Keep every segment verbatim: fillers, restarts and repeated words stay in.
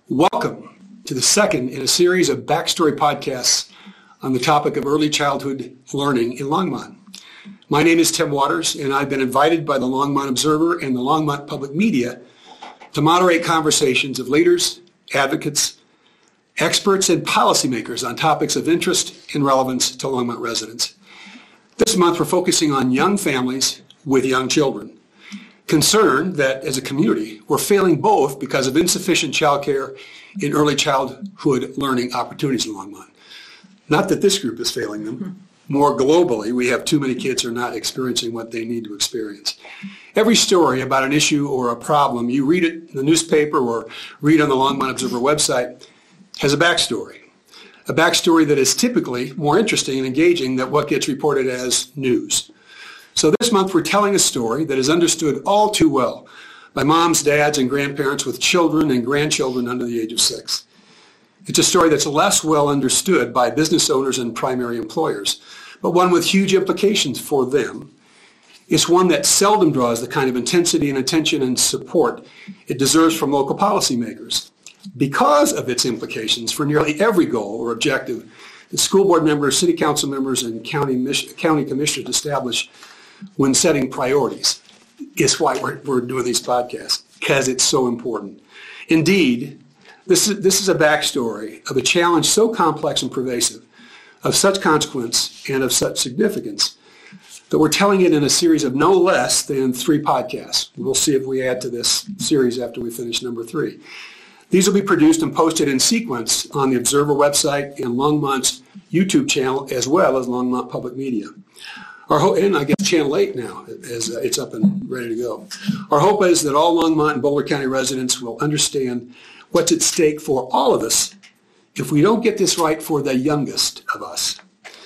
Welcome to the second in a series of backstory podcasts on the topic of early childhood learning in Longmont. My name is Tim Waters, and I've been invited by the Longmont Observer and the Longmont Public Media to moderate conversations of leaders, advocates, experts, and policymakers on topics of interest and relevance to Longmont residents. This month, we're focusing on young families with young children. Concerned that as a community, we're failing both because of insufficient childcare and early childhood learning opportunities in Longmont. Not that this group is failing them. More globally, we have too many kids who are not experiencing what they need to experience. Every story about an issue or a problem, you read it in the newspaper or read on the Longmont Observer website, has a backstory. A backstory that is typically more interesting and engaging than what gets reported as news. So this month we're telling a story that is understood all too well by moms, dads, and grandparents with children and grandchildren under the age of six. It's a story that's less well understood by business owners and primary employers, but one with huge implications for them. It's one that seldom draws the kind of intensity and attention and support it deserves from local policymakers because of its implications for nearly every goal or objective that school board members, city council members, and county, county commissioners establish when setting priorities. Is why we're, we're doing these podcasts, because it's so important. Indeed, this is, this is a backstory of a challenge so complex and pervasive, of such consequence and of such significance, that we're telling it in a series of no less than three podcasts. We'll see if we add to this series after we finish number three. These will be produced and posted in sequence on the Observer website and Longmont's YouTube channel, as well as Longmont Public Media. Our hope, and I guess Channel eight now, as uh, it's up and ready to go. Our hope is that all Longmont and Boulder County residents will understand what's at stake for all of us if we don't get this right for the youngest of us.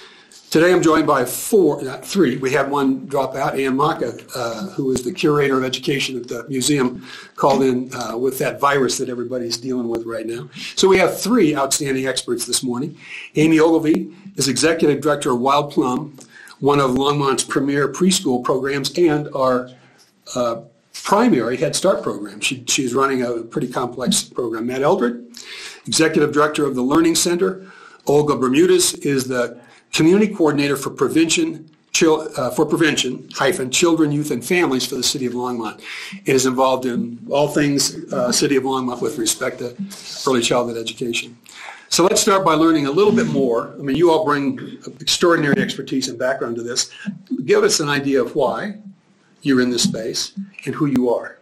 Today I'm joined by four, not three, we had one drop out, Ann Maka, uh, who is the curator of education at the museum, called in uh, with that virus that everybody's dealing with right now. So we have three outstanding experts this morning. Amy Ogilvie is executive director of Wild Plum, one of Longmont's premier preschool programs and our uh, primary Head Start program. She, she's running a pretty complex program. Matt Eldred, executive director of the Learning Center. Olga Bermudez is the community coordinator for prevention, chil, uh, for prevention, hyphen, children, youth, and families for the city of Longmont. It is involved in all things uh, city of Longmont with respect to early childhood education. So let's start by learning a little bit more. I mean, you all bring extraordinary expertise and background to this. Give us an idea of why you're in this space and who you are.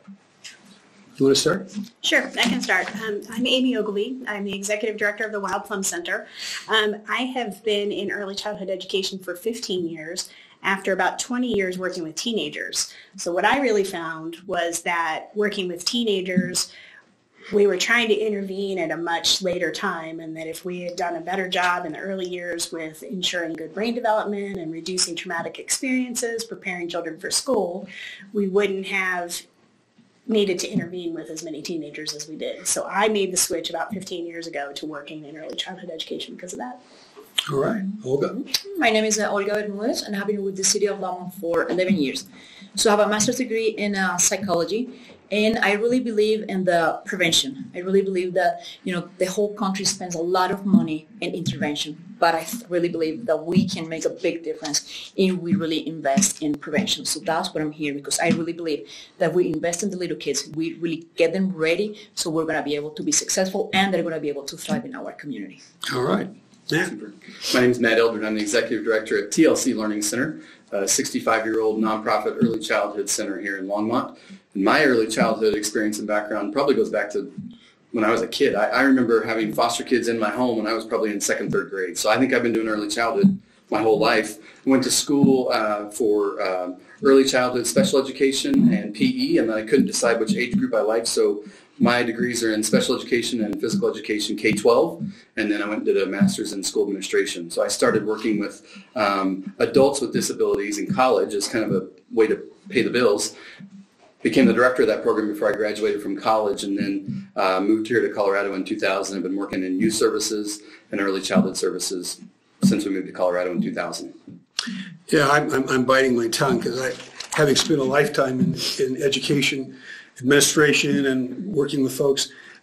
You want to start? Sure, I can start. Um, I'm Amy Ogilvie. I'm the executive director of the Wild Plum Center. Um, I have been in early childhood education for fifteen years after about twenty years working with teenagers. So what I really found was that working with teenagers, we were trying to intervene at a much later time, and that if we had done a better job in the early years with ensuring good brain development and reducing traumatic experiences, preparing children for school, we wouldn't have needed to intervene with as many teenagers as we did. So I made the switch about fifteen years ago to working in early childhood education because of that. All right. Olga? My name is uh, Olga Bermudez, and I've been with the city of Longmont for eleven years. So I have a master's degree in uh, psychology. And I really believe in the prevention. I really believe that, you know, the whole country spends a lot of money in intervention, but I really believe that we can make a big difference if we really invest in prevention. So that's what I'm here, because I really believe that we invest in the little kids, we really get them ready, so we're going to be able to be successful and they're going to be able to thrive in our community. All right. Yeah. My name is Matt Eldred. I'm the executive director at T L C Learning Center, a sixty-five-year-old nonprofit early childhood center here in Longmont. And my early childhood experience and background probably goes back to when I was a kid. I, I remember having foster kids in my home when I was probably in second, third grade. So I think I've been doing early childhood my whole life. Went to school uh, for um, early childhood special education and P E, and then I couldn't decide which age group I liked. So my degrees are in special education and physical education K twelve, and then I went and did a master's in school administration. So I started working with um, adults with disabilities in college as kind of a way to pay the bills. Became the director of that program before I graduated from college, and then uh, moved here to Colorado in two thousand. I've been working in youth services and early childhood services since we moved to Colorado in two thousand. Yeah, I'm, I'm, I'm biting my tongue because I, having spent a lifetime in, in education, administration, and working with folks,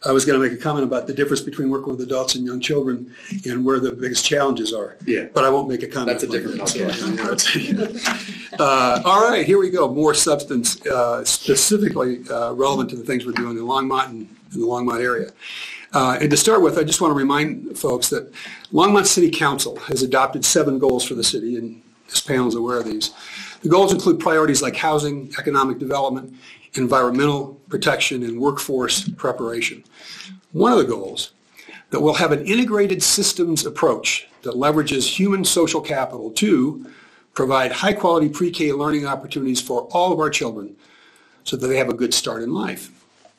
I was going to make a comment about the difference between working with adults and young children and where the biggest challenges are. Yeah. But I won't make a comment. That's a different podcast. uh, all right, here we go. More substance uh, specifically uh, relevant to the things we're doing in Longmont and in the Longmont area. Uh, and to start with, I just want to remind folks that Longmont City Council has adopted seven goals for the city, and this panel is aware of these. The goals include priorities like housing, economic development, environmental protection, and workforce preparation. One of the goals, that we'll have an integrated systems approach that leverages human social capital to provide high-quality pre-K learning opportunities for all of our children so that they have a good start in life.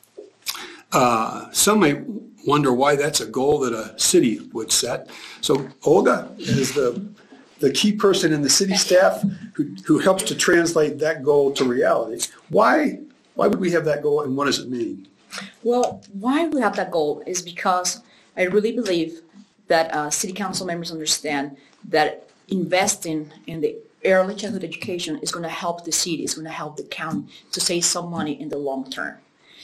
Uh, some may wonder why that's a goal that a city would set. So Olga is the, the key person in the city staff who, who helps to translate that goal to reality. Why, why would we have that goal, and what does it mean? Well, why we have that goal is because I really believe that uh, city council members understand that investing in the early childhood education is going to help the city, it's going to help the county to save some money in the long term.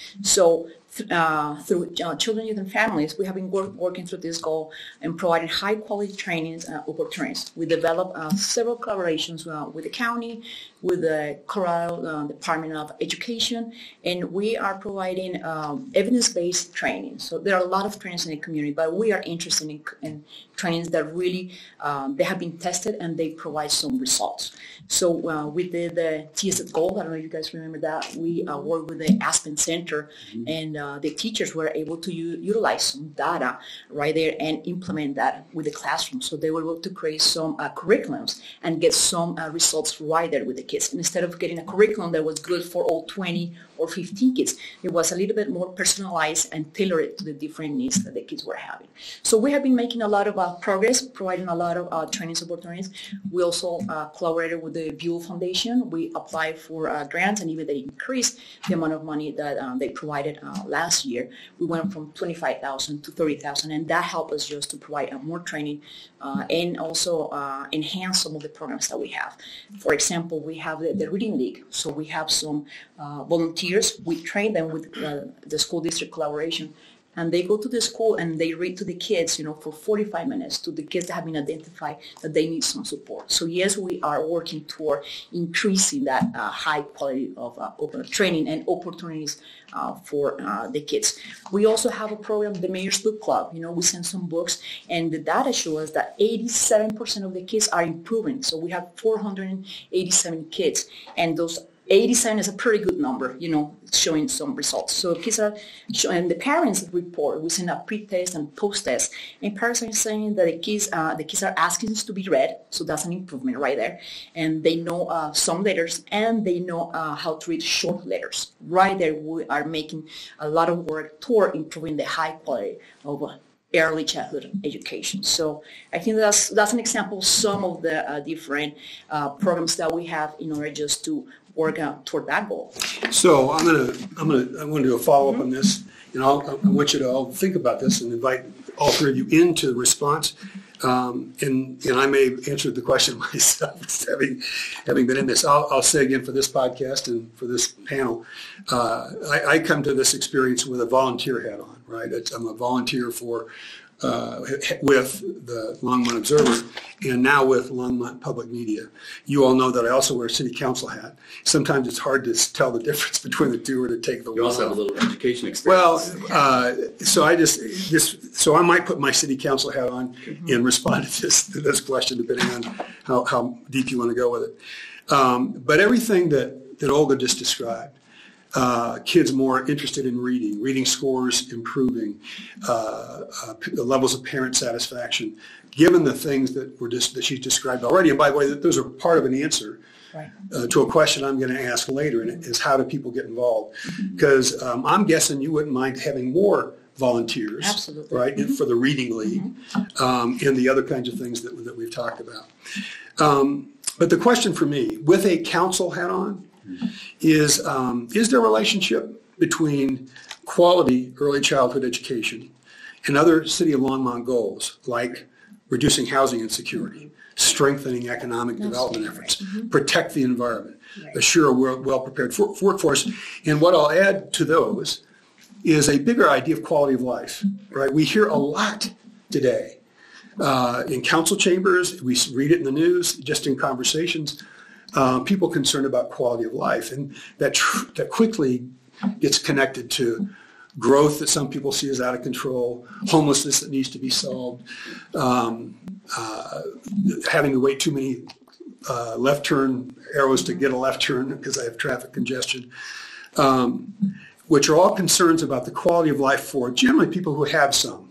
So uh, through uh, Children, Youth, and Families, we have been work, working through this goal and providing high-quality trainings and uh, opportunities. We developed uh, several collaborations uh, with the county, with the Colorado uh, Department of Education, and we are providing um, evidence-based training. So there are a lot of trainings in the community, but we are interested in, in trainings that really, um, they have been tested and they provide some results. So uh, we did the T S S goal, I don't know if you guys remember that. We uh, worked with the Aspen Center, mm-hmm. and uh, the teachers were able to u- utilize some data right there and implement that with the classroom. So they were able to create some uh, curriculums and get some uh, results right there with the kids. And instead of getting a curriculum that was good for all twenty or fifteen kids, it was a little bit more personalized and tailored to the different needs that the kids were having. So we have been making a lot of uh, progress, providing a lot of uh, training opportunities. We also uh, collaborated with the Buell Foundation. We applied for uh, grants, and even they increased the amount of money that um, they provided uh, last year. We went from twenty-five thousand to thirty thousand, and that helped us just to provide uh, more training uh, and also uh, enhance some of the programs that we have. For example, we have the, the Reading League. So we have some uh, volunteers. We train them with uh, the school district collaboration, and they go to the school and they read to the kids, you know, for forty-five minutes to the kids that have been identified that they need some support. So yes, we are working toward increasing that uh, high quality of uh, training and opportunities uh, for uh, the kids. We also have a program, the Mayor's Book Club. You know, we send some books, and the data shows that eighty-seven percent of the kids are improving. So we have four hundred eighty-seven kids, and those eighty-seven is a pretty good number, you know, showing some results. So kids are showing, the parents report, we send a pre-test and post-test, and parents are saying that the kids, uh, the kids are asking us to be read, so that's an improvement right there. And they know uh, some letters, and they know uh, how to read short letters. Right there, we are making a lot of work toward improving the high quality of uh, early childhood education. So I think that's that's an example of some of the uh, different uh, programs that we have in order just to work out toward that goal. So I'm gonna I'm gonna I want to do a follow up mm-hmm. on this, and I'll, I want you to all think about this and invite all three of you into the response. Um, and and I may have answered the question myself, having having been in this. I'll, I'll say again for this podcast and for this panel, uh, I, I come to this experience with a volunteer hat on. Right, it's, I'm a volunteer for uh, with the Longmont Observer, and now with Longmont Public Media. You all know that I also wear a city council hat. Sometimes it's hard to tell the difference between the two or to take the one. You also off. have a little education experience. Well, uh, so I just this so I might put my city council hat on mm-hmm. and respond to this to this question depending on how, how deep you want to go with it. Um, but everything that that Olga just described. Uh, kids more interested in reading, reading scores improving, uh, uh, the levels of parent satisfaction, given the things that were just that she described already. And by the way, those are part of an answer right. uh, to a question I'm going to ask later, and it is how do people get involved? Because um, I'm guessing you wouldn't mind having more volunteers, Absolutely. right, mm-hmm. for the Reading League mm-hmm. um, and the other kinds of things that that we've talked about. Um, but the question for me, with a council hat on, is um, is there a relationship between quality early childhood education and other City of Longmont goals like reducing housing insecurity, strengthening economic That's development efforts, right. mm-hmm. protect the environment, right. assure a well-prepared workforce, and what I'll add to those is a bigger idea of quality of life, right? We hear a lot today uh, in council chambers. We read it in the news, just in conversations. Uh, people concerned about quality of life, and that tr- that quickly gets connected to growth that some people see as out of control, homelessness that needs to be solved, um, uh, having to wait too many uh, left turn arrows to get a left turn because I have traffic congestion, um, which are all concerns about the quality of life for generally people who have some.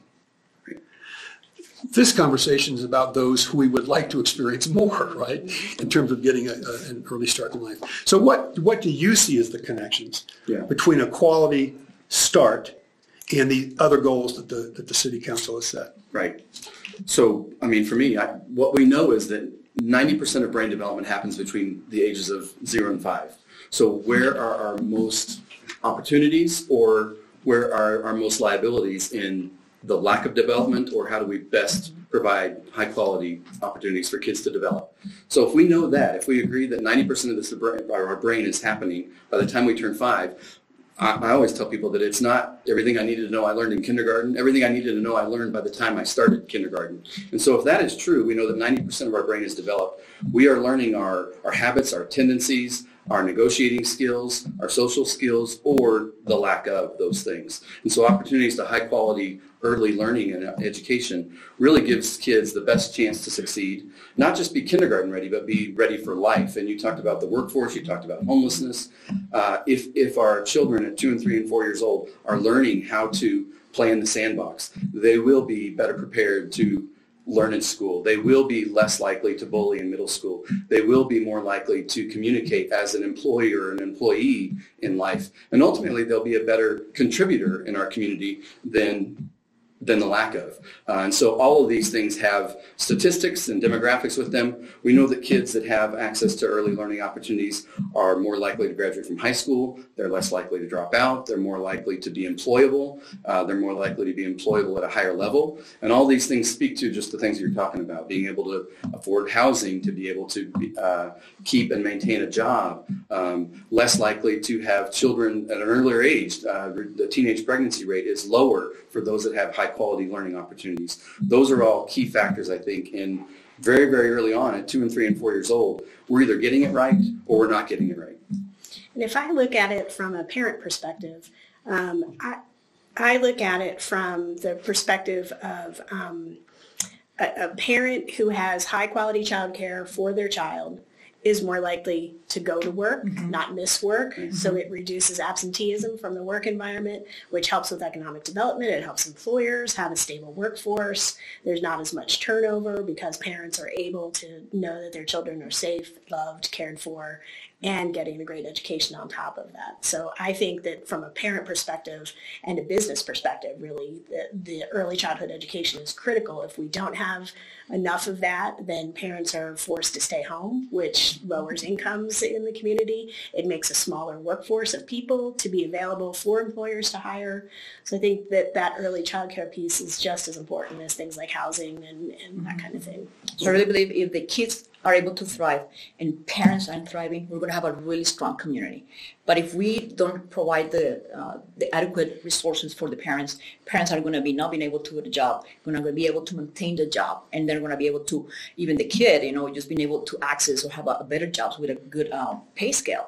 This conversation is about those who we would like to experience more, right, in terms of getting a, a, an early start in life. So what, what do you see as the connections Yeah. between a quality start and the other goals that the, that the city council has set? Right. So, I mean, for me, I, what we know is that ninety percent of brain development happens between the ages of zero and five. So where are our most opportunities, or where are our most liabilities in the lack of development, or how do we best provide high quality opportunities for kids to develop? So if we know that, if we agree that ninety percent of this, our brain is happening by the time we turn five, I, I always tell people that it's not everything I needed to know I learned in kindergarten. Everything I needed to know I learned by the time I started kindergarten. And so if that is true, we know that ninety percent of our brain is developed. We are learning our, our habits, our tendencies, our negotiating skills, our social skills, or the lack of those things. And so opportunities to high quality early learning and education really gives kids the best chance to succeed, not just be kindergarten ready, but be ready for life. And you talked about the workforce, you talked about homelessness. Uh, if, if our children at two and three and four years old are learning how to play in the sandbox, they will be better prepared to learn in school. They will be less likely to bully in middle school. They will be more likely to communicate as an employee or an employee in life. And ultimately, they'll be a better contributor in our community than than the lack of. Uh, and so all of these things have statistics and demographics with them. We know that kids that have access to early learning opportunities are more likely to graduate from high school. They're less likely to drop out. They're more likely to be employable. Uh, they're more likely to be employable at a higher level. And all these things speak to just the things you're talking about, being able to afford housing, to be able to be, uh, keep and maintain a job, um, less likely to have children at an earlier age. Uh, the teenage pregnancy rate is lower for those that have high quality learning opportunities. Those are all key factors, I think, in very, very early on at two and three and four years old. We're either getting it right or we're not getting it right. And if I look at it from a parent perspective, um, I, I look at it from the perspective of um, a, a parent who has high quality childcare for their child is more likely to go to work, mm-hmm. not miss work. Mm-hmm. So it reduces absenteeism from the work environment, which helps with economic development. It helps employers have a stable workforce. There's not as much turnover because parents are able to know that their children are safe, loved, cared for, and getting a great education on top of that. So I think that from a parent perspective and a business perspective, really, the, the early childhood education is critical. If we don't have enough of that, then parents are forced to stay home, which lowers incomes in the community. It makes a smaller workforce of people to be available for employers to hire. So I think that that early childcare piece is just as important as things like housing and, and that kind of thing. So I really believe if the kids are able to thrive and parents are thriving, we're going to have a really strong community. But if we don't provide the uh, the adequate resources for the parents, parents are going to be not being able to do the job, going to be able to maintain the job, and they're going to be able to, even the kid, you know, just being able to access or have a, a better jobs with a good um, pay scale.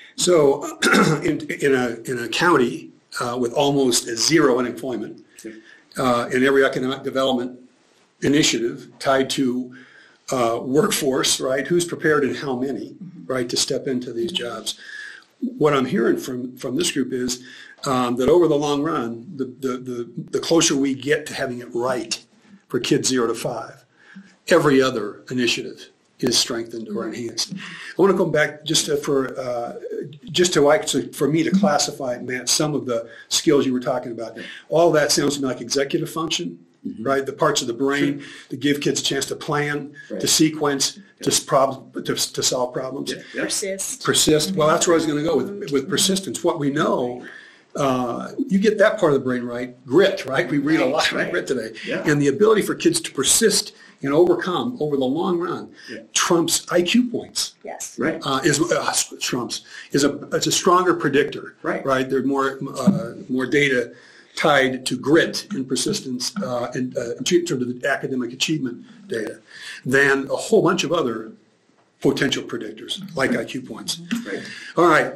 So in, in, a, in a county uh, with almost zero unemployment, uh, in every economic development initiative tied to Uh, workforce, right? Who's prepared and how many, right, to step into these jobs? What I'm hearing from, from this group is um, that over the long run, the, the, the, the closer we get to having it right for kids zero to five, every other initiative is strengthened or enhanced. I want to come back just to, for uh, just to actually for me to classify, Matt, some of the skills you were talking about. All that sounds to me like executive function. Mm-hmm. Right, the parts of the brain sure. that give kids a chance to plan, right. to sequence, yeah. to, prob- to to solve problems. Yeah. Yeah. Persist. Persist. Well, that's where I was going to go with with persistence. What we know, uh, you get that part of the brain right. Grit, right? We read right. a lot about right. grit today, yeah. and the ability for kids to persist and overcome over the long run Yeah. trumps I Q points. Yes. Right. Uh, is uh, trumps is a it's a stronger predictor. Right. Right. There's more uh, more data tied to grit and persistence uh, and uh, in terms of the academic achievement data than a whole bunch of other potential predictors like I Q points. Right. All right.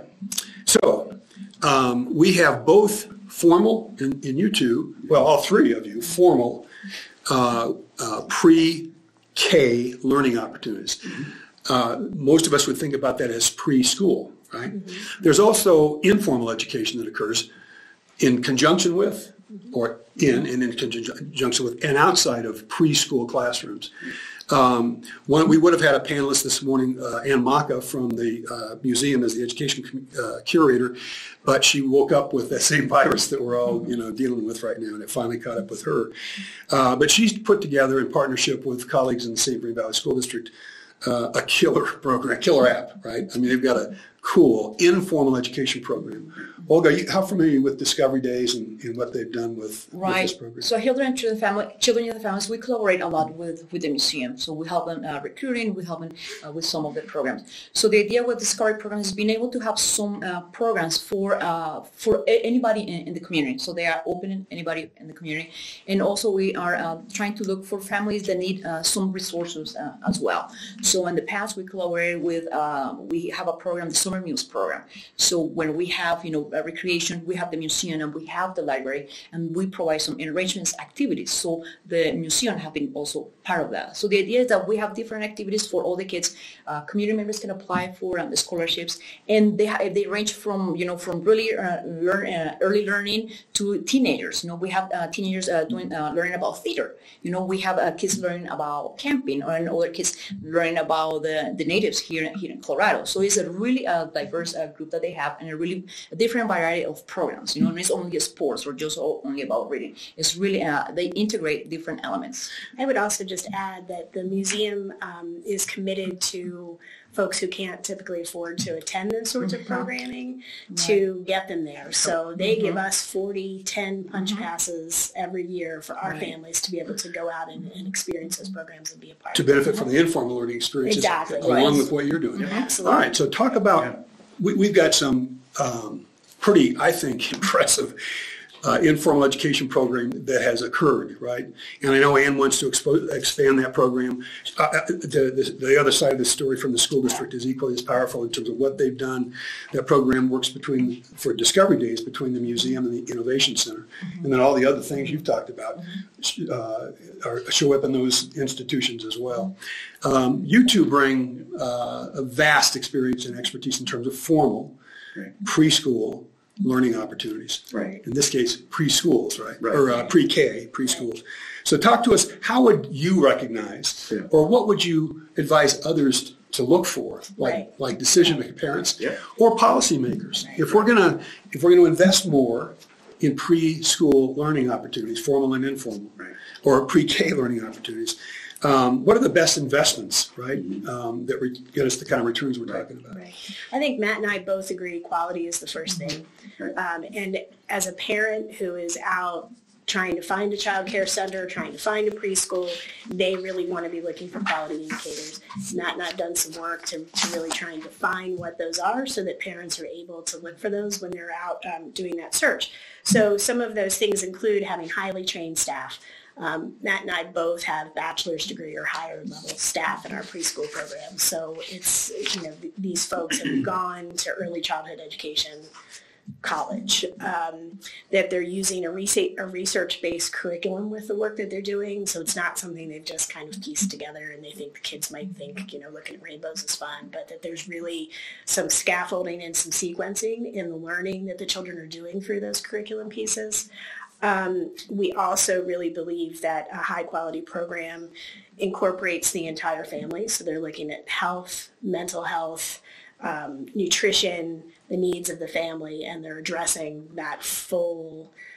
So um, we have both formal, and, and you two, well, all three of you, formal uh, uh, pre-K learning opportunities. Uh, most of us would think about that as preschool, right? Mm-hmm. There's also informal education that occurs in conjunction with, or in and in conjunction with, and outside of preschool classrooms. Um, one, we would have had a panelist this morning, uh, Ann Maka from the uh, museum as the education uh, curator, but she woke up with that same virus that we're all, you know, dealing with right now, and it finally caught up with her. Uh, but she's put together in partnership with colleagues in the Saint Vrain Valley School District uh, a killer program, a killer app, right? I mean, they've got a cool informal education program. Olga, you, how familiar are you with Discovery Days and, and what they've done with, right. with this program? So Children to the Family, Children in the Families, we collaborate a lot with, with the museum. So we help them uh, recruiting, we help them uh, with some of the programs. So the idea with Discovery program is being able to have some uh, programs for uh, for a- anybody in, in the community. So they are open to anybody in the community. And also we are uh, trying to look for families that need uh, some resources uh, as well. So in the past we collaborated with, uh, we have a program, the Summer Meals program. So when we have, you know, a recreation, we have the museum and we have the library, and we provide some enrichment activities. So the museum have been also part of that. So the idea is that we have different activities for all the kids. Uh, community members can apply for um, the scholarships, and they ha- they range from, you know, from really uh, learn, uh, early learning to teenagers. You know, we have uh, teenagers uh, doing uh, learning about theater. You know, we have uh, kids learning about camping, or and other kids learning about the, the natives here here in Colorado. So it's a really uh, diverse uh, group that they have, and a really a different variety of programs. You know, and it's only sports or just all, only about reading. It's really uh, they integrate different elements. I would also just add that the museum um, is committed to folks who can't typically afford to attend those sorts of programming to get them there. So they give us forty, ten punch passes every year for our families to be able to go out and, and experience those programs and be a part To of it. benefit from the informal learning experiences Exactly. along Right. with what you're doing. Absolutely. All right, so talk about, we, we've got some um, pretty, I think, impressive uh, informal education program that has occurred, right? And I know Ann wants to expo- expand that program. Uh, the, the, the other side of the story from the school district is equally as powerful in terms of what they've done. That program works between, for Discovery Days, between the museum and the Innovation Center. Mm-hmm. And then all the other things you've talked about uh, are, show up in those institutions as well. Um, you two bring uh, a vast experience and expertise in terms of formal, Right. preschool learning opportunities. Right. In this case, preschools, right? Right. Or uh, pre-K, preschools. So talk to us, how would you recognize, Yeah. or what would you advise others to look for, like Right. like decision-making parents Yeah. or policymakers? If we're gonna if we're gonna invest more in preschool learning opportunities, formal and informal, Right. or pre-K learning opportunities, um, what are the best investments, right, um, that re- get us the kind of returns we're talking about? Right. I think Matt and I both agree quality is the first thing. Right. Um, and as a parent who is out trying to find a child care center, trying to find a preschool, they really want to be looking for quality indicators. Matt and I have done some work to, to really trying to find what those are so that parents are able to look for those when they're out um, doing that search. So some of those things include having highly trained staff. Um, Matt and I both have bachelor's degree or higher level staff in our preschool program. So it's, you know, th- these folks have gone to early childhood education college, um, that they're using a, research, a research-based curriculum with the work that they're doing. So it's not something they've just kind of pieced together and they think the kids might think, you know, looking at rainbows is fun, but that there's really some scaffolding and some sequencing in the learning that the children are doing through those curriculum pieces. Um, we also really believe that a high quality program incorporates the entire family. So they're looking at health, mental health, um, nutrition, the needs of the family, and they're addressing that full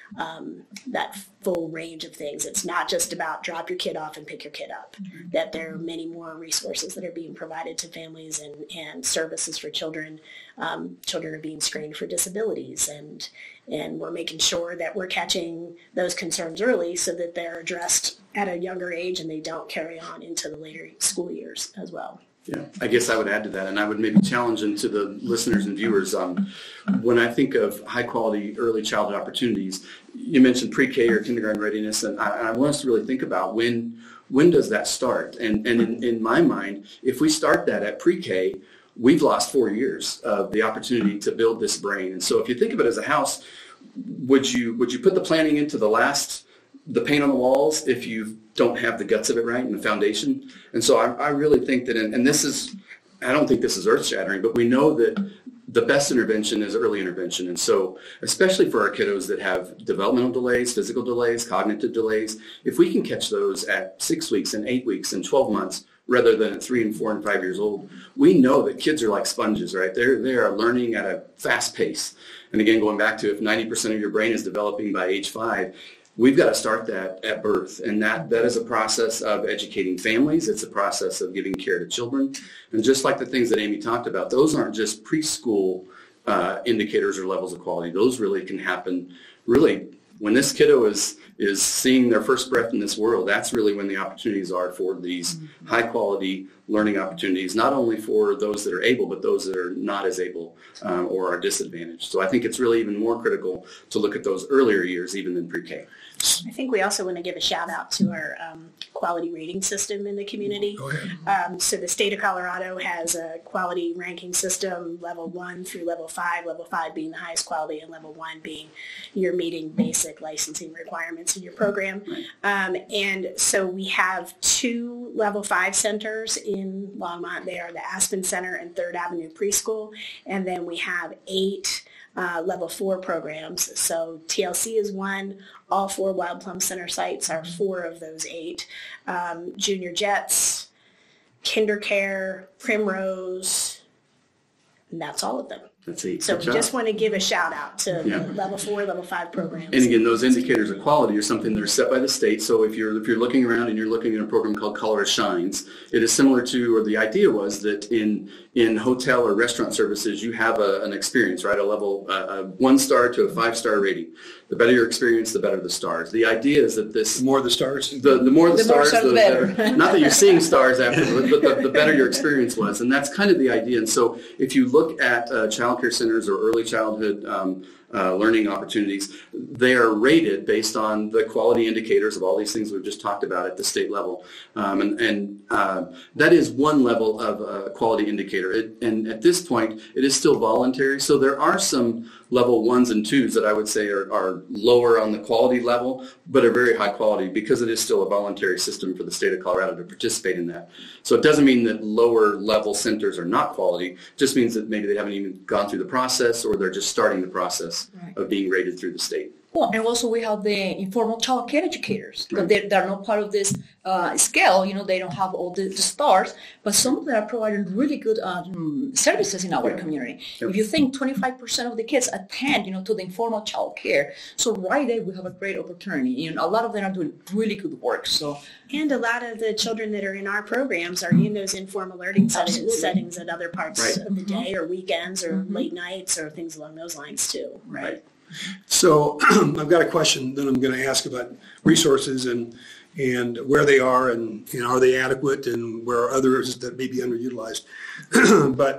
um, that full range of things. It's not just about drop your kid off and pick your kid up, mm-hmm. that there are many more resources that are being provided to families and, and services for children. Um, children are being screened for disabilities, and and we're making sure that we're catching those concerns early so that they're addressed at a younger age and they don't carry on into the later school years as well. Yeah, I guess I would add to that, and I would maybe challenge into the listeners and viewers. Um, when I think of high-quality early childhood opportunities, you mentioned pre-K or kindergarten readiness, and I, and I want us to really think about when when does that start? And and in, in my mind, if we start that at pre-K, we've lost four years of the opportunity to build this brain. And so, if you think of it as a house, would you would you put the planning into the last? The paint on the walls if you don't have the guts of it right and the foundation. And so I, I really think that, in, and this is, I don't think this is earth-shattering, but we know that the best intervention is early intervention. And so, especially for our kiddos that have developmental delays, physical delays, cognitive delays, if we can catch those at six weeks and eight weeks and twelve months, rather than at three and four and five years old, we know that kids are like sponges, right? They're, they are learning at a fast pace. And again, going back to if ninety percent of your brain is developing by age five, we've got to start that at birth, and that, that is a process of educating families. It's a process of giving care to children. And just like the things that Amy talked about, those aren't just preschool uh, indicators or levels of quality. Those really can happen really when this kiddo is is seeing their first breath in this world. That's really when the opportunities are for these mm-hmm. high-quality learning opportunities, not only for those that are able, but those that are not as able um, or are disadvantaged. So I think it's really even more critical to look at those earlier years, even than pre-K. I think we also want to give a shout out to our um, quality rating system in the community. Go ahead. Um, so the state of Colorado has a quality ranking system, level one through level five, level five being the highest quality and level one being you're meeting basic licensing requirements in your program. Um, and so we have two level five centers in Longmont. They are the Aspen Center and Third Avenue Preschool. And then we have eight Uh, level four programs. So T L C is one. All four Wild Plum Center sites are four of those eight. Um, Junior Jets, KinderCare, Primrose, and that's all of them. That's eight. So Good we job. just want to give a shout out to Yeah. level four, level five programs. And again, those indicators of quality are something that are set by the state. So if you're if you're looking around and you're looking at a program called Colorado Shines, it is similar to, or the idea was that in in hotel or restaurant services, you have a, an experience, right? A level, uh, a one star to a five star rating. The better your experience, the better the stars. The idea is that this The more the stars. The, the more the, The more stars, stars, the better. better. Not that you're seeing stars afterwards, but the, the better your experience was. And that's kind of the idea. And so if you look at uh, child care centers or early childhood um, uh, learning opportunities, they are rated based on the quality indicators of all these things we've just talked about at the state level. Um, and and uh, that is one level of a quality indicator. It, and at this point, it is still voluntary. So there are some level ones and twos that I would say are, are lower on the quality level, but are very high quality because it is still a voluntary system for the state of Colorado to participate in that. So it doesn't mean that lower level centers are not quality, it just means that maybe they haven't even gone through the process or they're just starting the process Right. of being rated through the state. Well, and also we have the informal child care educators. Right. They're, they're not part of this uh, scale. You know, they don't have all the, the stars, but some of them are providing really good um, services in our Yeah. community. Yep. If you think twenty-five percent of the kids attend, you know, to the informal child care, so right there we have a great opportunity. You know, a lot of them are doing really good work. So And a lot of the children that are in our programs are in those informal learning settings, Absolutely. settings at other parts Right. of the day or weekends or Mhm. late nights or things along those lines too. Right. So I've got a question that I'm going to ask about resources and and where they are and, and are they adequate and where are others that may be underutilized. But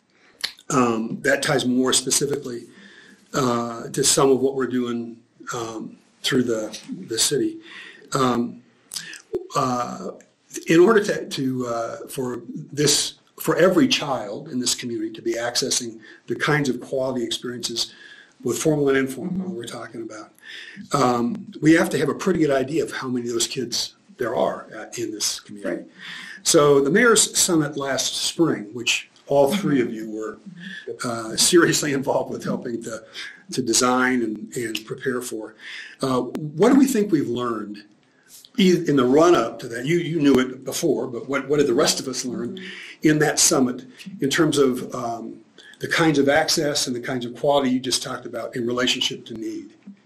um, that ties more specifically uh, to some of what we're doing um, through the the city. Um, uh, in order to, to uh, for this for every child in this community to be accessing the kinds of quality experiences, with formal and informal, mm-hmm. we're talking about. Um, we have to have a pretty good idea of how many of those kids there are uh, in this community. Right. So the Mayor's Summit last spring, which all three of you were uh, seriously involved with helping to, to design and, and prepare for, uh, what do we think we've learned in the run-up to that? You, you knew it before, but what, what did the rest of us learn in that summit in terms of um, the kinds of access and the kinds of quality you just talked about in relationship to need?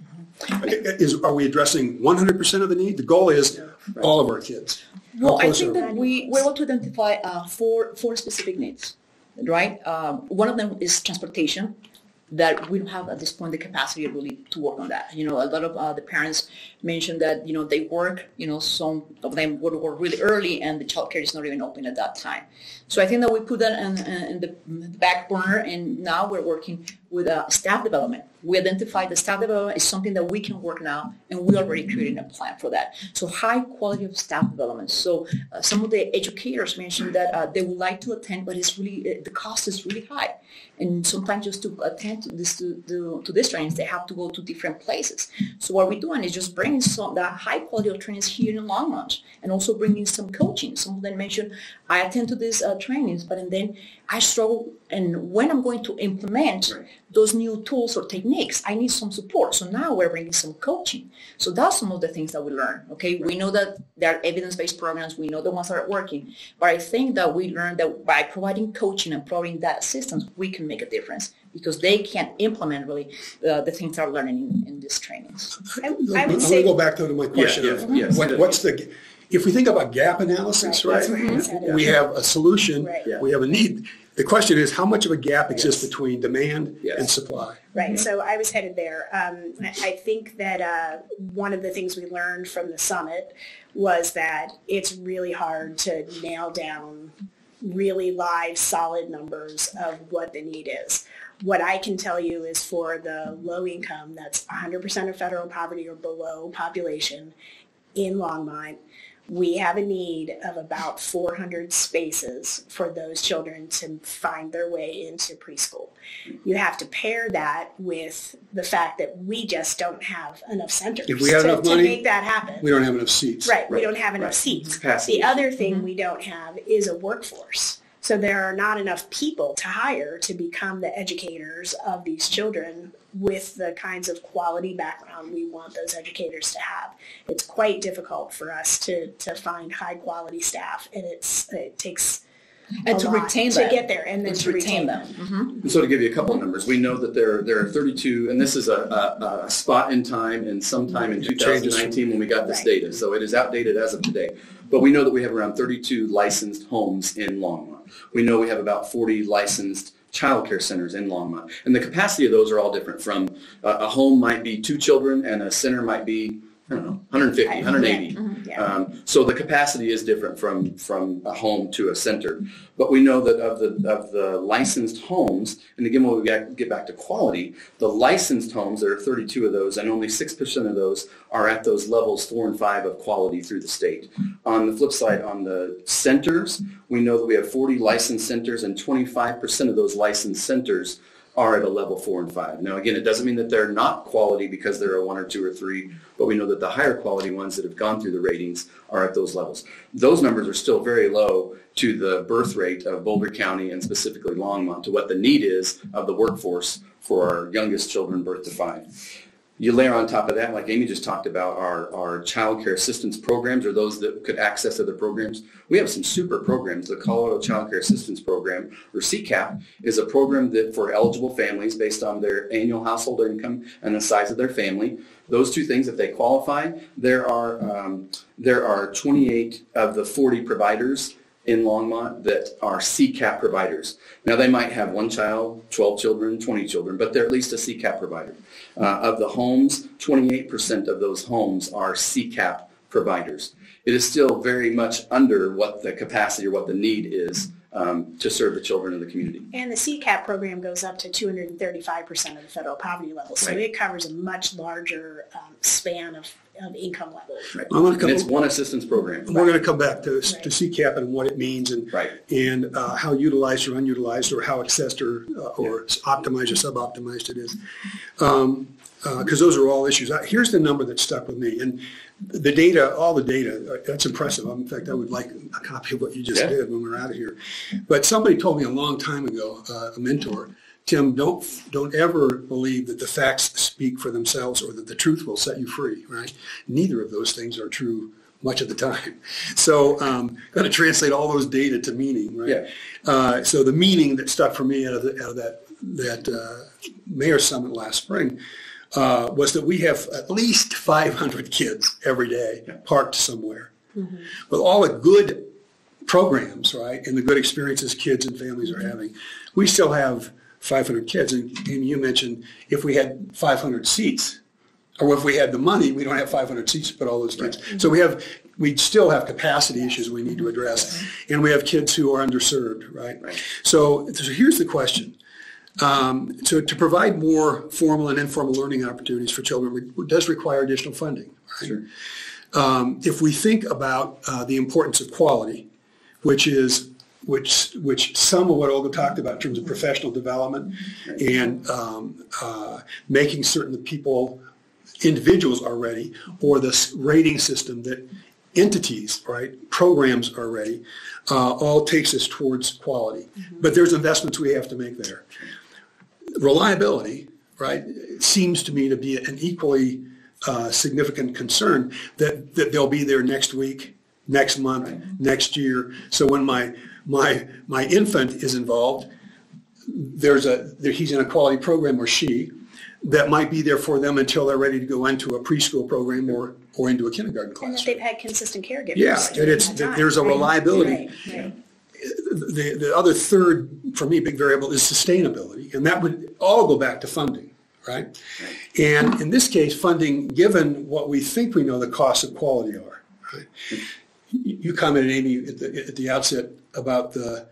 Is, are we addressing one hundred percent of the need? The goal is all of our kids. Well, I close think are that we we're able to identify uh, four four specific needs, right? Um, one of them is transportation, that we don't have at this point the capacity really to work on that. You know, a lot of uh, the parents mentioned that, you know, they work, you know, some of them would work really early and the childcare is not even open at that time. So I think that we put that in, in the back burner, and now we're working with uh, staff development. We identified the staff development is something that we can work now, and we already created a plan for that. So high quality of staff development. So uh, some of the educators mentioned that uh, they would like to attend, but it's really, uh, the cost is really high. And sometimes just to attend to this to, to, to these trainings, they have to go to different places. So what we're doing is just bringing some that high quality of trainings here in Longmont, and also bringing some coaching. Some of them mentioned, I attend to these uh, trainings, but and then I struggle, and when I'm going to implement Right. those new tools or techniques, I need some support. So now we're bringing some coaching. So that's some of the things that we learn. Okay, right. We know that there are evidence-based programs. We know the ones that are working, but I think that we learned that by providing coaching and providing that assistance, we can make a difference, because they can't implement really uh, the things they're learning in, in these trainings. I, I I'm would going say to go back to my question. Yeah, of yeah, yes. what, what's the, if we think about gap analysis, Right, right? that's where he's headed. We have a solution, Right. Yeah. we have a need. The question is, how much of a gap exists Yes. between demand Yes. and supply? Right, so I was headed there. Um, I I think that uh, one of the things we learned from the summit was that it's really hard to nail down really live, solid numbers of what the need is. What I can tell you is for the low income, that's one hundred percent of federal poverty or below population in Longmont, we have a need of about four hundred spaces for those children to find their way into preschool. You have to pair that with the fact that we just don't have enough centers If we had to, enough to money, make that happen. We don't have enough seats. Right, we Right, don't have enough right. seats. Capacity. The other thing we don't have is a workforce. So there are not enough people to hire to become the educators of these children with the kinds of quality background we want those educators to have. It's quite difficult for us to, to find high quality staff, and it's it takes And a to lot retain to them. get there and then And to retain them. Mhm. And so to give you a couple of numbers, we know that there there are thirty-two, and this is a, a, a spot in time and sometime in two thousand nineteen when we got this Right. data, so it is outdated as of today. But we know that we have around thirty-two licensed homes in Longmont. We know we have about forty licensed child care centers in Longmont. And the capacity of those are all different. From uh, a home might be two children and a center might be, I don't know, one hundred fifty, one hundred eighty. Yeah. Um, so the capacity is different from, from a home to a center. But we know that of the of the licensed homes, and again when we get, get back to quality, the licensed homes, there are thirty-two of those, and only six percent of those are at those levels four and five of quality through the state. On the flip side, on the centers, we know that we have forty licensed centers, and twenty-five percent of those licensed centers are at a level four and five. Now, again, it doesn't mean that they're not quality because there are one or two or three, but we know that the higher quality ones that have gone through the ratings are at those levels. Those numbers are still very low to the birth rate of Boulder County and specifically Longmont, to what the need is of the workforce for our youngest children birth to five. You layer on top of that, like Amy just talked about, our, our child care assistance programs, or those that could access other programs. We have some super programs. The Colorado Child Care Assistance Program, or C CAP, is a program that for eligible families based on their annual household income and the size of their family. Those two things, if they qualify, there are um, there are twenty-eight of the forty providers in Longmont that are C CAP providers. Now they might have one child, twelve children, twenty children, but they're at least a C CAP provider. Uh, of the homes, twenty-eight percent of those homes are C CAP providers. It is still very much under what the capacity or what the need is um, to serve the children in the community. And the C CAP program goes up to two hundred thirty-five percent of the federal poverty level. So Right. it covers a much larger um, span of, of income levels. Right. I'm gonna And it's come- one assistance program. We're going to come back to, Right. to C CAP and what it means, and Right. and uh, how utilized or unutilized, or how accessed or uh, or optimized or suboptimized it is. Um, because those are all issues. I- Here's the number that stuck with me, and the data, all the data, uh, that's impressive. In fact, I would like a copy of what you just Yeah. did when we're out of here. But somebody told me a long time ago, uh, a mentor, Tim, don't don't ever believe that the facts speak for themselves or that the truth will set you free, right? Neither of those things are true much of the time. So um, got to translate all those data to meaning, right? Yeah. Uh, so the meaning that stuck for me out of, the, out of that, that uh, mayor summit last spring uh, was that we have at least five hundred kids every day parked somewhere. Mm-hmm. With all the good programs, right, and the good experiences kids and families are having, we still have five hundred kids. And, and you mentioned if we had five hundred seats, or if we had the money, we don't have five hundred seats to put all those kids. Right. So we have, we still have capacity issues we need to address, and we have kids who are underserved, right? right. So, so here's the question. Um, so to provide more formal and informal learning opportunities for children it does require additional funding. Right? Sure. Um, if we think about uh, the importance of quality, which is which which some of what Olga talked about in terms of professional development and um, uh, making certain that people, individuals are ready, or this rating system that entities, right, programs are ready, uh, all takes us towards quality. Mm-hmm. But there's investments we have to make there. Reliability, right, seems to me to be an equally uh, significant concern that, that they'll be there next week, next month, right. next year. So when my my my infant is involved, there's a there, he's in a quality program, or she, that might be there for them until they're ready to go into a preschool program or, or into a kindergarten class. And that they've had consistent caregivers. Yeah, and it's that there's a reliability. Right, right. The, the other third, for me, big variable is sustainability, and that would all go back to funding, right? right? And in this case, funding, given what we think we know the costs of quality are, right? You commented, Amy, at the, at the outset about the,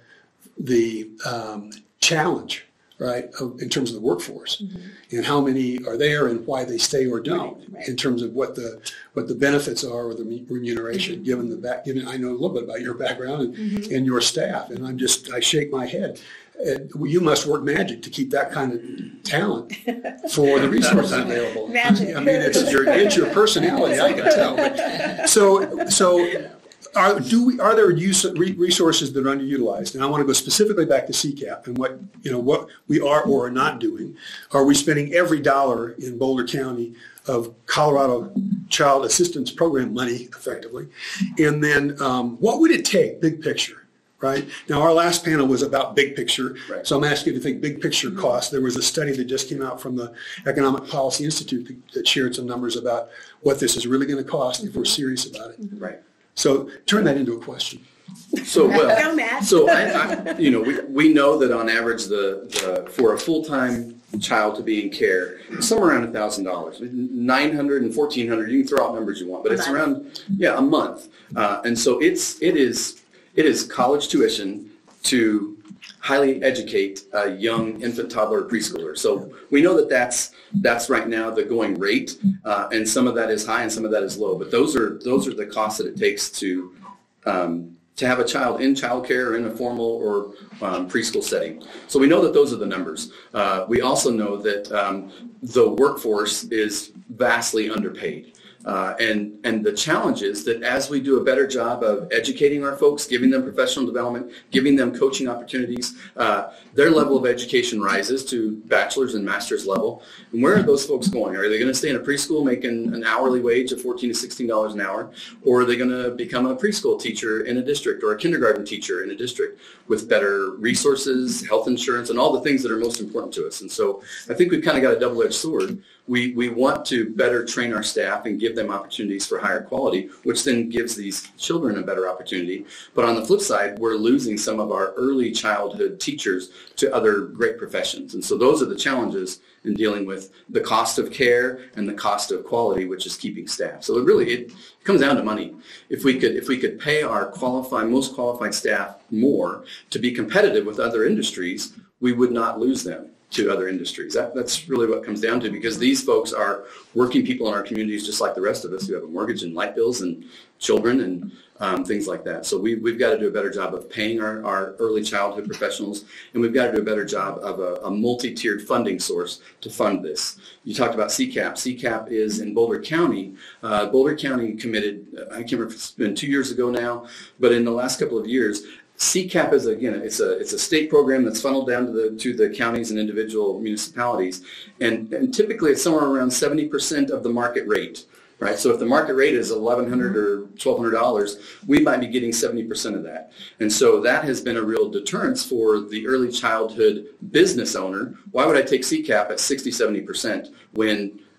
the um, challenge, right, of, in terms of the workforce, mm-hmm. and how many are there and why they stay or don't, right, right. in terms of what the what the benefits are or the remuneration, mm-hmm. given the back. Given I know a little bit about your background and, mm-hmm. and your staff, and I'm just I shake my head. And you must work magic to keep that kind of talent for the resources available. Magic. I mean, it's your it's your personality. I can tell. But, so so. Are, do we, are there use, resources that are underutilized? And I want to go specifically back to C CAP and what, you know, what we are or are not doing. Are we spending every dollar in Boulder County of Colorado Child Assistance Program money effectively? And then um, what would it take, big picture, right? Now, our last panel was about big picture, right. so I'm asking you to think big picture costs. There was a study that just came out from the Economic Policy Institute that shared some numbers about what this is really going to cost if we're serious about it. Right. So turn that into a question. So well, no, so I, I, you know, we, we know that on average, the, the for a full-time child to be in care, it's somewhere around a thousand dollars, nine hundred and fourteen hundred. You can throw out numbers you want, but it's around yeah a month, uh, and so it's it is it is college tuition to highly educate a young infant, toddler, preschooler. So we know that that's that's right now the going rate, uh, and some of that is high and some of that is low. But those are those are the costs that it takes to um, to have a child in childcare or in a formal or um, preschool setting. So we know that those are the numbers. Uh, we also know that um, the workforce is vastly underpaid. Uh, and, and the challenge is that as we do a better job of educating our folks, giving them professional development, giving them coaching opportunities, uh, their level of education rises to bachelor's and master's level. And where are those folks going? Are they going to stay in a preschool making an hourly wage of fourteen to sixteen dollars an hour? Or are they going to become a preschool teacher in a district or a kindergarten teacher in a district with better resources, health insurance, and all the things that are most important to us? And so I think we've kind of got a double-edged sword. We, we want to better train our staff and give them opportunities for higher quality, which then gives these children a better opportunity. But on the flip side, we're losing some of our early childhood teachers to other great professions. And so those are the challenges in dealing with the cost of care and the cost of quality, which is keeping staff. So it really, it comes down to money. If we could, if we could pay our qualified, most qualified staff more to be competitive with other industries, we would not lose them to other industries. That, that's really what it comes down to, because these folks are working people in our communities just like the rest of us who have a mortgage and light bills and children and um, things like that. So we, we've got to do a better job of paying our, our early childhood professionals, and we've got to do a better job of a, a multi-tiered funding source to fund this. You talked about C CAP. C CAP is in Boulder County. Uh, Boulder County committed, I can't remember if it's been two years ago now, but in the last couple of years, C CAP is, again, it's a it's a state program that's funneled down to the to the counties and individual municipalities, and, and typically it's somewhere around seventy percent of the market rate, right? So if the market rate is eleven hundred dollars or twelve hundred dollars, we might be getting seventy percent of that. And so that has been a real deterrence for the early childhood business owner. Why would I take C CAP at sixty, seventy percent when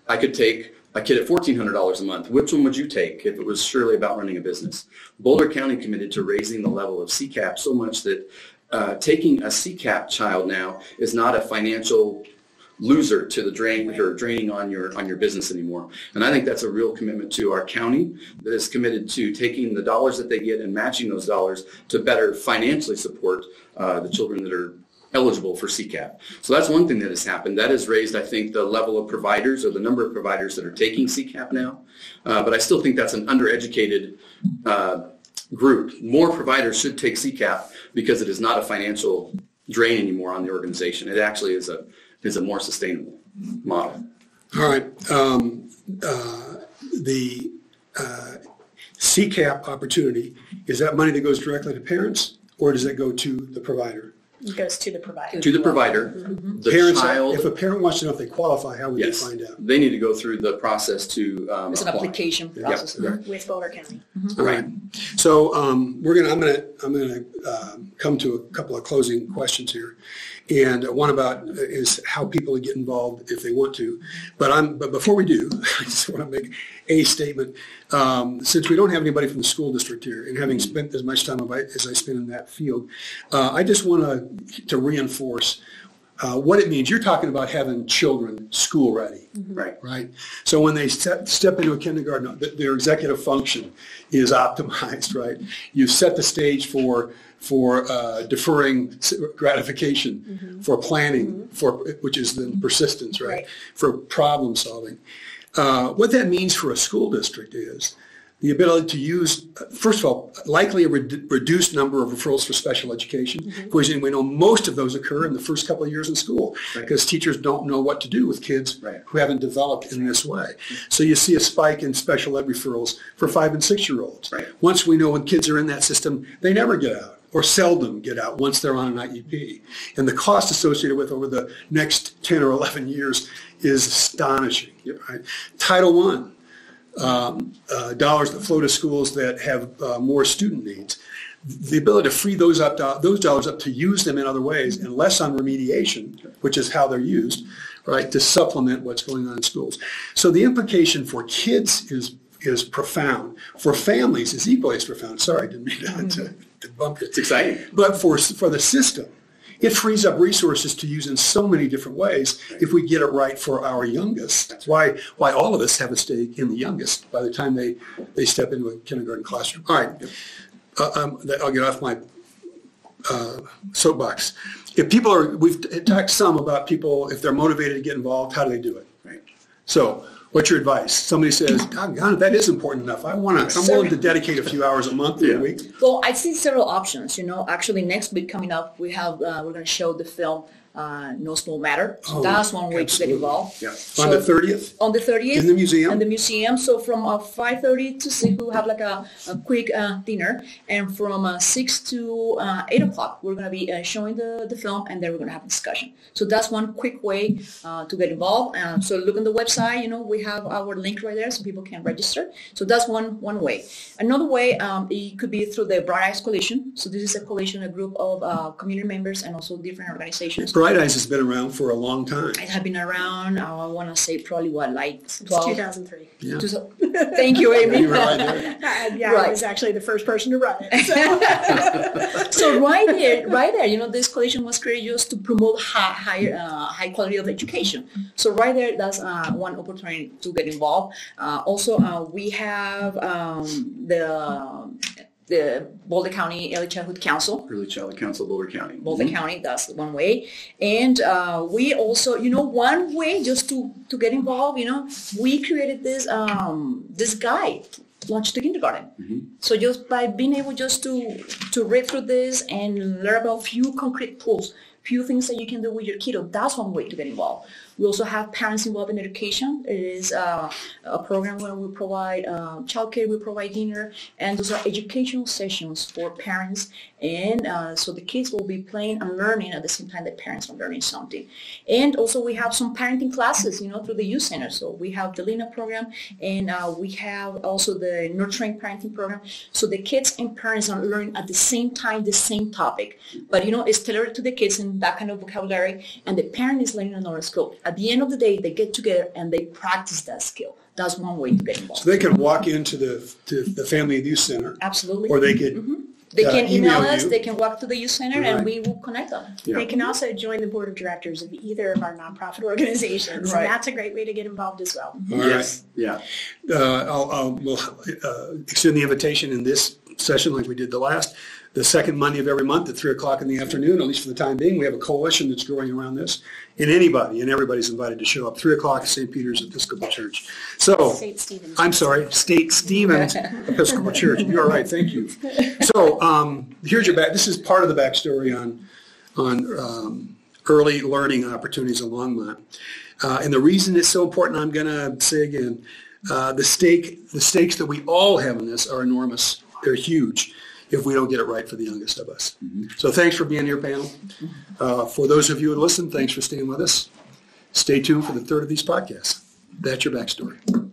I could take a kid at fourteen hundred dollars a month. Which one would you take if it was surely about running a business? Boulder County committed to raising the level of C CAP so much that uh, taking a C CAP child now is not a financial loser to the drain or draining on your on your business anymore. And I think that's a real commitment to our county that is committed to taking the dollars that they get and matching those dollars to better financially support uh, the children that are eligible for C CAP. So that's one thing that has happened. That has raised, I think, the level of providers or the number of providers that are taking C CAP now. Uh, but I still think that's an undereducated uh, group. More providers should take C CAP because it is not a financial drain anymore on the organization. It actually is a is a more sustainable model. All right. Um, uh, the uh, C CAP opportunity, is that money that goes directly to parents, or does that go to the provider? It goes to the provider. To the provider, Mm-hmm. the Parents, child, if a parent wants to know if they qualify, how would yes, they find out? they need to go through the process to um, It's an apply. application Yeah. process. Yep, right. With Boulder County. All right. So um, we're gonna. I'm gonna. I'm gonna um, come to a couple of closing questions here, and one about is how people get involved if they want to. But I'm. But before we do, I just want to make a statement. Um, since we don't have anybody from the school district here, and having spent as much time as I spent in that field, uh, I just want to to reinforce uh, what it means. You're talking about having children school ready. Right. Right. So when they step, step into a kindergarten, th- their executive function is optimized, right? You set the stage for for uh, deferring s- gratification, for planning, for which is then persistence, right? Right. For problem solving. Uh, what that means for a school district is the ability to use, first of all, likely a redu- reduced number of referrals for special education. Mm-hmm. Because we know most of those occur in the first couple of years in school Right. because teachers don't know what to do with kids Right. who haven't developed in this way. So you see a spike in special ed referrals for five and six-year-olds. Right. Once we know when kids are in that system, they never get out or seldom get out once they're on an I E P. And the cost associated with over the next ten or eleven years is astonishing. Right? Title One. Um, uh, dollars that flow to schools that have uh, more student needs. The ability to free those up, to, those dollars up to use them in other ways and less on remediation, which is how they're used, right, to supplement what's going on in schools. So the implication for kids is is profound. For families is equally as profound. Sorry, I didn't mean to, to, to bump it. It's exciting. But for for the system, it frees up resources to use in so many different ways if we get it right for our youngest. That's why why all of us have a stake in the youngest by the time they, they step into a kindergarten classroom. All right, uh, um, I'll get off my uh, soapbox. If people are, we've talked some about people, if they're motivated to get involved, how do they do it? Right. So what's your advice? Somebody says, God, God, that is important enough. I want to, I'm willing to dedicate a few hours a month or Yeah. a week. Well, I see several options. You know, actually, next week coming up, we have uh, we're going to show the film uh, No Small Matter. So Oh, that's one way absolutely. to get involved. Yeah. On the thirtieth? On the thirtieth. In the museum? In the museum. So from uh, five thirty to six, we'll have like a, a quick uh, dinner. And from uh, six to uh, eight o'clock, we're going to be uh, showing the, the film, and then we're going to have a discussion. So that's one quick way uh, to get involved. Um, so look on the website, you know, we have our link right there so people can register. So that's one one way. Another way, um, it could be through the Bright Eyes Coalition. So this is a coalition, a group of uh, community members and also different organizations. Bright Eyes has been around for a long time. It had been around, uh, I want to say probably what, like It's twelve? two thousand three. Yeah. Two- Thank you, Amy. You were right there. Uh, yeah, Right. I was actually the first person to run it. So. So right there, right there, you know, this coalition was created just to promote high, high, uh, high quality of education. So right there, that's uh, one opportunity to get involved. Uh, also, uh, we have um, the the Boulder County Early Childhood Council. Early Childhood Council, Boulder County. Boulder County, that's one way. And uh, we also, you know, one way just to, to get involved, you know, we created this um, this guide, Launch to Kindergarten. Mm-hmm. So just by being able just to, to read through this and learn about a few concrete tools, few things that you can do with your kiddo, that's one way to get involved. We also have Parents Involved in Education. It is uh, a program where we provide uh, childcare, we provide dinner, and those are educational sessions for parents. And uh, so the kids will be playing and learning at the same time that parents are learning something. And also we have some parenting classes, you know, through the youth center. So we have the Lena program, and uh, we have also the the nurturing parenting program. So the kids and parents are learning at the same time the same topic, but you know it's tailored to the kids in that kind of vocabulary, and the parent is learning another skill. At the end of the day, they get together and they practice that skill. That's one way to get involved. So they can walk into the to the Family and Youth Center, Absolutely. or they could. Mm-hmm. They uh, can email, email us, you. they can walk to the youth center, Right. and we will connect them. Yeah. They can also join the board of directors of either of our nonprofit organizations. Right. And that's a great way to get involved as well. All right. Yes. Yeah. Uh, I'll, I'll we'll, uh, extend the invitation in this session like we did the last. The second Monday of every month at three o'clock in the afternoon, at least for the time being. We have a coalition that's growing around this. And anybody and everybody's invited to show up. three o'clock at Saint Peter's Episcopal Church. So, Saint Stephen's. I'm sorry, State Stevens Episcopal Church. You're right, thank you. So um, here's your back. This is part of the backstory on, on um, early learning opportunities in Longmont. Uh, and the reason it's so important, I'm going to say again, uh, the stake, the stakes that we all have in this are enormous. They're huge if we don't get it right for the youngest of us. Mm-hmm. So thanks for being here, panel. Uh, for those of you who listen, thanks for staying with us. Stay tuned for the third of these podcasts. That's your backstory.